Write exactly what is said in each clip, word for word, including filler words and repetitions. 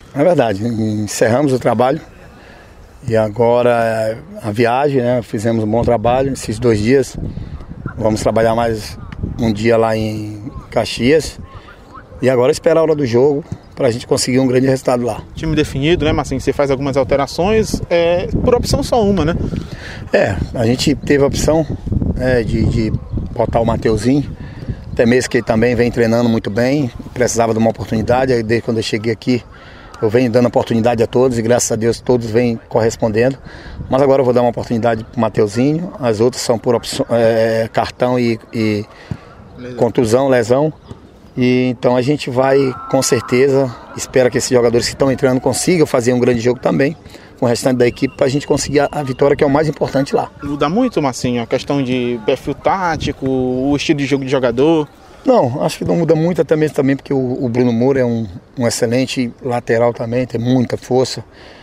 É verdade, encerramos o trabalho e agora a viagem, né? Fizemos um bom trabalho esses dois dias. Vamos trabalhar mais um dia lá em Caxias e agora esperar a hora do jogo para a gente conseguir um grande resultado lá. Time definido, né, Marcinho? Você faz algumas alterações, é, por opção só uma, né? É, a gente teve a opção é, de, de botar o Mateuzinho, até mesmo que ele também vem treinando muito bem, precisava de uma oportunidade, aí desde quando eu cheguei aqui eu venho dando oportunidade a todos e graças a Deus todos vêm correspondendo, mas agora eu vou dar uma oportunidade para o Mateuzinho, as outras são por opção, é, cartão e, e lesão. Contusão, lesão, e então a gente vai com certeza, espera que esses jogadores que estão entrando consigam fazer um grande jogo também, com o restante da equipe, para a gente conseguir a, a vitória, que é o mais importante lá. Muda muito, Marcinho, a questão de perfil tático, o estilo de jogo de jogador? Não, acho que não muda muito, até mesmo também porque o, o Bruno Moura é um, um excelente lateral também, tem muita força,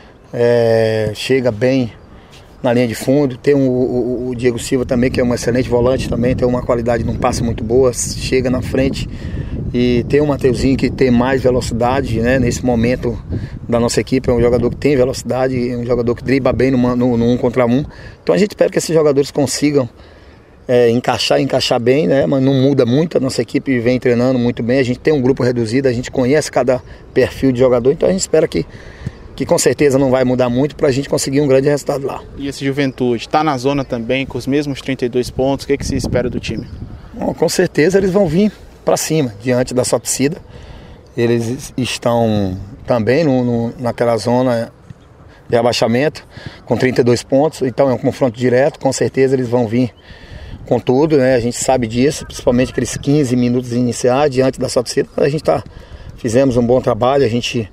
é, chega bem na linha de fundo, tem o, o, o Diego Silva também, que é um excelente volante também, tem uma qualidade num passe muito boa, chega na frente, e tem o Mateuzinho que tem mais velocidade, né, nesse momento da nossa equipe, é um jogador que tem velocidade, é um jogador que dribla bem no, no, no um contra um, então a gente espera que esses jogadores consigam É, encaixar, encaixar bem, né? Mas não muda muito, a nossa equipe vem treinando muito bem, a gente tem um grupo reduzido, a gente conhece cada perfil de jogador, então a gente espera que, que com certeza não vai mudar muito para a gente conseguir um grande resultado lá. E esse Juventude está na zona também, com os mesmos trinta e dois pontos, o que, é que se espera do time? Bom, com certeza eles vão vir para cima, diante da sua torcida, eles estão também no, no, naquela zona de abaixamento, com trinta e dois pontos, então é um confronto direto, com certeza eles vão vir com tudo, né? A gente sabe disso, principalmente aqueles quinze minutos iniciais diante da sua torcida. A gente tá, fizemos um bom trabalho, a gente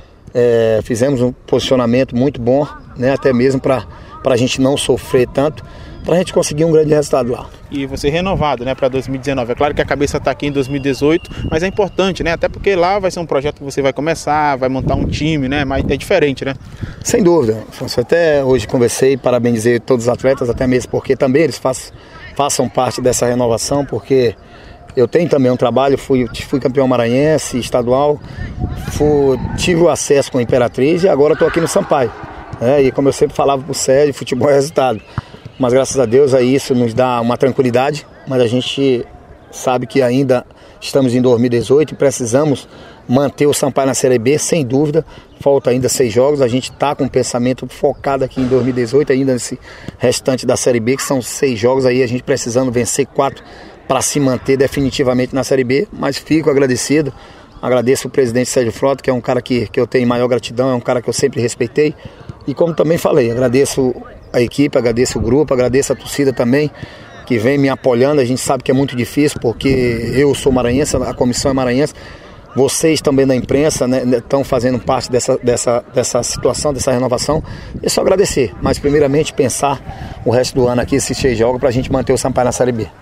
é, fizemos um posicionamento muito bom, né? Até mesmo para a gente não sofrer tanto, para a gente conseguir um grande resultado lá. E você renovado, né, para dois mil e dezenove. É claro que a cabeça está aqui em dois mil e dezoito, mas é importante, né? Até porque lá vai ser um projeto que você vai começar, vai montar um time, né? Mas é diferente, né? Sem dúvida. Até hoje conversei, parabenizei todos os atletas, até mesmo porque também eles façam façam parte dessa renovação, porque eu tenho também um trabalho, fui, fui campeão maranhense, estadual, fui, tive o acesso com a Imperatriz e agora estou aqui no Sampaio. Né? E como eu sempre falava para o Sérgio, futebol é resultado. Mas graças a Deus aí isso nos dá uma tranquilidade, mas a gente sabe que ainda estamos em dois mil e dezoito e precisamos manter o Sampaio na Série B, sem dúvida. Falta ainda seis jogos, a gente está com o pensamento focado aqui em dois mil e dezoito, ainda nesse restante da Série B, que são seis jogos aí, a gente precisando vencer quatro para se manter definitivamente na Série B, mas fico agradecido, agradeço o presidente Sérgio Frota, que é um cara que, que eu tenho maior gratidão, é um cara que eu sempre respeitei, e como também falei, agradeço a equipe, agradeço o grupo, agradeço a torcida também, que vem me apoiando. A gente sabe que é muito difícil, porque eu sou maranhense, a comissão é maranhense, vocês também da imprensa, né, estão fazendo parte dessa, dessa, dessa situação, dessa renovação. É só agradecer, mas primeiramente pensar o resto do ano aqui, esses seis jogos, para a gente manter o Sampaio na Série B.